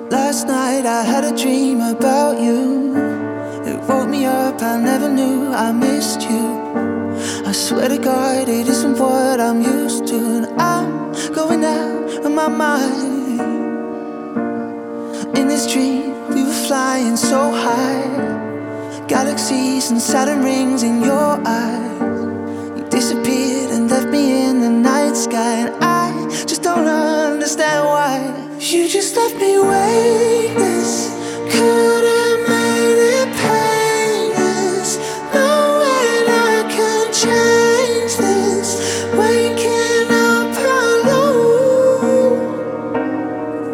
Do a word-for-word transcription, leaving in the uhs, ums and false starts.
Last night I had a dream about you. It woke me up, I never knew I missed you. I swear to God, it isn't what I'm used to. And I'm going out of my mind. In this dream, we were flying so high. Galaxies and Saturn rings in your eyes. You disappeared and left me in the night sky. And I just don't understand why. You just left me weightless.